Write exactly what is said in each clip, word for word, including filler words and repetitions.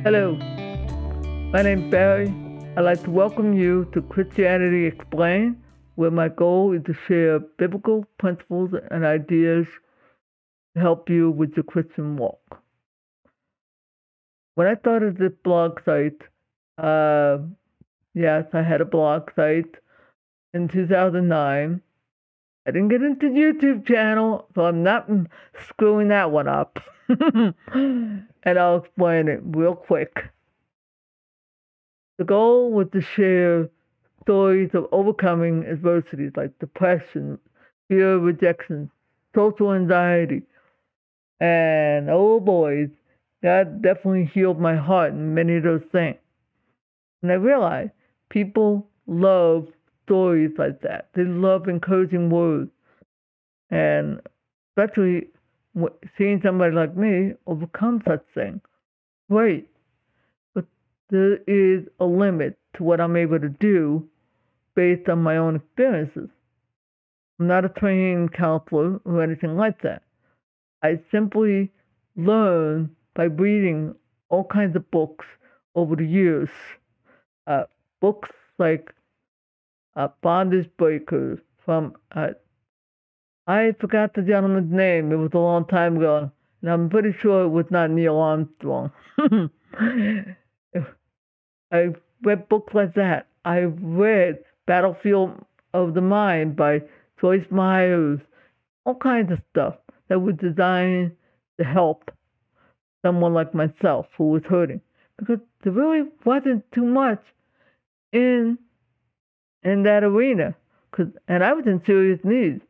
Hello, my name's Barry. I'd like to welcome you to Christianity Explained, where my goal is to share biblical principles and ideas to help you with your Christian walk. When I started this blog site, uh, yes, I had a blog site in two thousand nine. I didn't get into the YouTube channel, so I'm not screwing that one up. And I'll explain it real quick. The goal was to share stories of overcoming adversities like depression, fear of rejection, social anxiety. And oh boy, God definitely healed my heart in many of those things. And I realized people love stories like that. They love encouraging words. And especially seeing somebody like me overcome such things. Great. But there is a limit to what I'm able to do based on my own experiences. I'm not a trained counselor or anything like that. I simply learn by reading all kinds of books over the years. Uh, books like uh, Bondage Breakers from, uh, I forgot the gentleman's name. It was a long time ago, and I'm pretty sure it was not Neil Armstrong. I read books like that. I read Battlefield of the Mind by Joyce Myers, all kinds of stuff that was designed to help someone like myself who was hurting. Because there really wasn't too much in in that arena. Cause, and I was in serious need.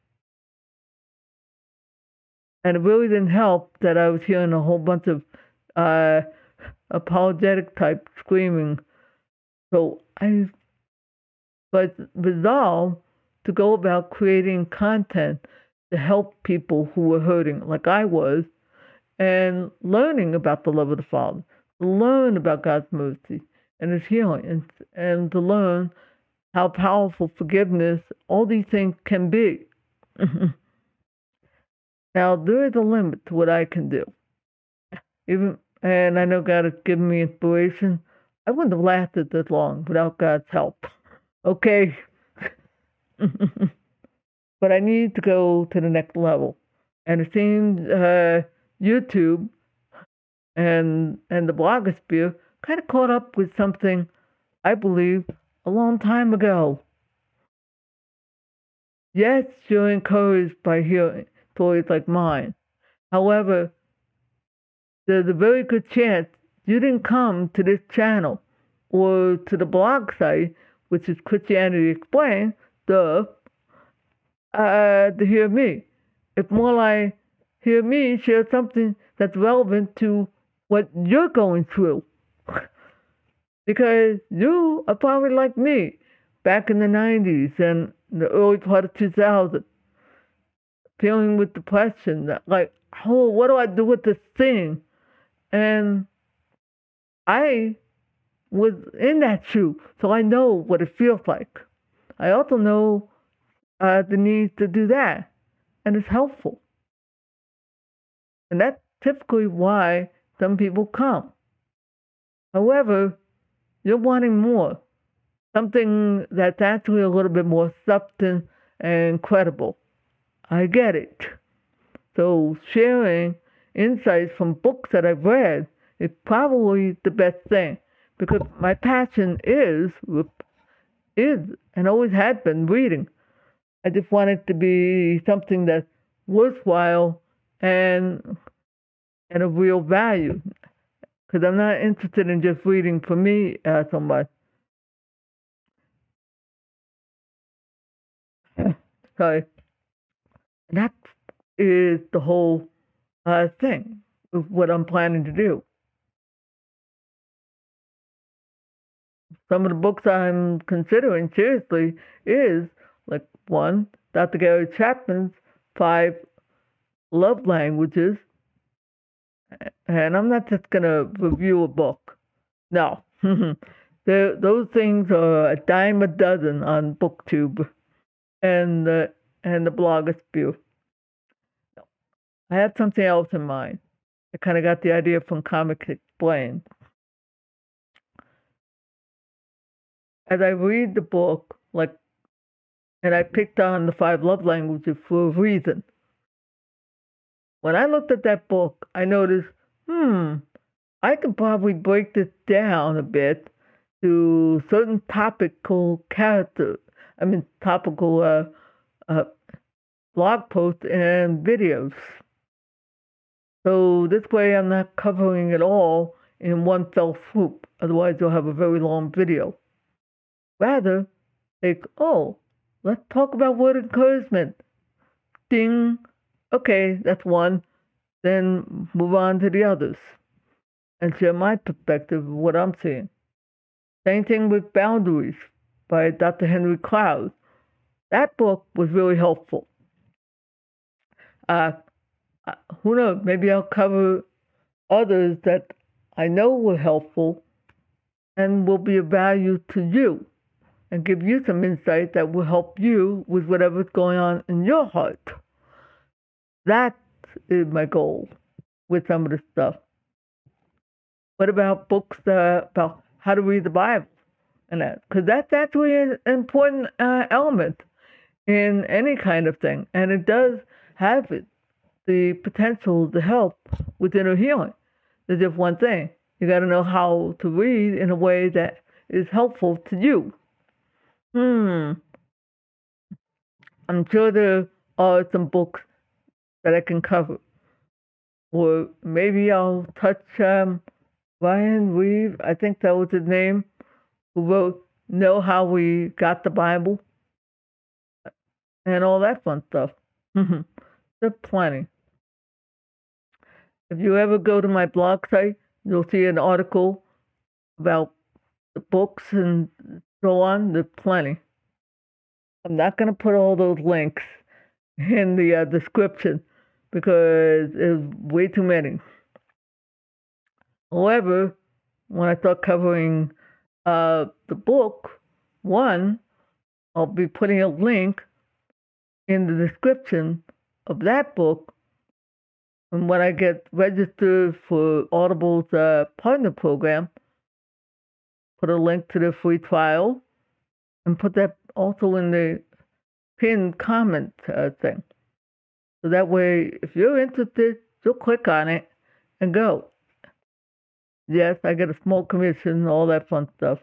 And it really didn't help that I was hearing a whole bunch of uh, apologetic type screaming. So I was resolved to go about creating content to help people who were hurting, like I was, and learning about the love of the Father, learn about God's mercy and His healing, and, and to learn how powerful forgiveness, all these things can be. Now, there is a limit to what I can do. Even, and I know God has given me inspiration. I wouldn't have lasted this long without God's help. Okay? But I need to go to the next level. And it seems uh, YouTube and and the blogosphere kind of caught up with something I believe a long time ago. Yes, you're encouraged by hearing stories like mine. However, there's a very good chance you didn't come to this channel or to the blog site, which is Christianity Explained, the uh, to hear me. It's more like hear me share something that's relevant to what you're going through. Because you are probably like me back in the nineties and the early part of two thousand, feeling with depression, like, oh, what do I do with this thing? And I was in that shoe, so I know what it feels like. I also know uh, the need to do that, and it's helpful. And that's typically why some people come. However, you're wanting more, something that's actually a little bit more substance and credible. I get it. So sharing insights from books that I've read is probably the best thing, because my passion is is and always had been reading. I just want it to be something that's worthwhile and and of real value, because I'm not interested in just reading for me uh, so much. So that is the whole uh, thing of what I'm planning to do. Some of the books I'm considering seriously is like one, Doctor Gary Chapman's Five Love Languages. And I'm not just going to review a book. No. Those things are a dime a dozen on BookTube and the, and the blogosphere. I had something else in mind. I kind of got the idea from Comics Explained. as I read the book, like, and I picked on the five love languages for a reason. When I looked at that book, I noticed, hmm, I could probably break this down a bit to certain topical character, I mean, topical uh, uh, blog posts and videos. So this way I'm not covering it all in one fell swoop. Otherwise, you'll have a very long video. Rather, like, oh, let's talk about word encouragement. Ding. Okay, that's one. Then move on to the others and share my perspective of what I'm seeing. Same thing with Boundaries by Doctor Henry Cloud. That book was really helpful. Uh, who knows? Maybe I'll cover others that I know were helpful and will be of value to you and give you some insight that will help you with whatever's going on in your heart. That is my goal with some of this stuff. What about books uh, about how to read the Bible and that? Because that's actually an important uh, element in any kind of thing, and it does have it, the potential to help with inner healing. There's just one thing: you got to know how to read in a way that is helpful to you. Hmm. I'm sure there are some books that I can cover, or maybe I'll touch um, Ryan Reeve. I think that was his name, who wrote "Know How We Got the Bible" and all that fun stuff. There's plenty. If you ever go to my blog site, you'll see an article about the books and so on. There's plenty. I'm not going to put all those links in the uh, description because there's way too many. However, when I start covering uh, the book, one, I'll be putting a link in the description of that book. And when I get registered for Audible's uh, partner program, put a link to the free trial and put that also in the pinned comment uh, thing. So that way, if you're interested, you'll click on it and go. Yes, I get a small commission, all that fun stuff.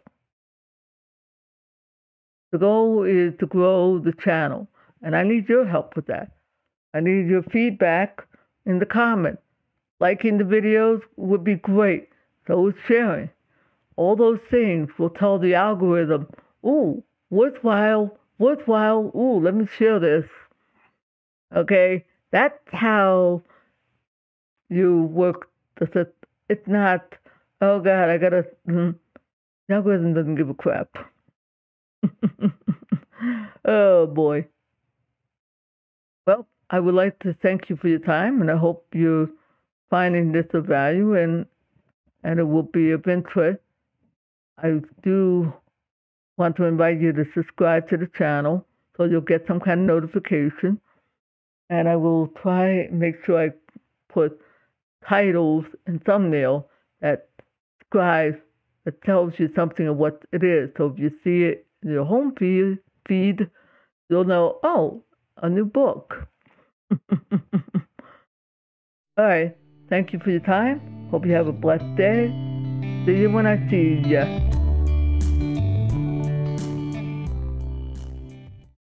The goal is to grow the channel, and I need your help with that. I need your feedback in the comments. Liking the videos would be great. So is sharing. All those things will tell the algorithm, ooh, worthwhile, worthwhile, ooh, let me share this. Okay? That's how you work. It's not, oh God, I gotta, mm, the algorithm doesn't give a crap. Oh boy. Well, I would like to thank you for your time, and I hope you're finding this of value and and it will be of interest. I do want to invite you to subscribe to the channel so you'll get some kind of notification. And I will try and make sure I put titles and thumbnail that describes, that tells you something of what it is. So if you see it in your home feed, feed you'll know, oh, a new book. All right. Thank you for your time. Hope you have a blessed day. See you when I see you.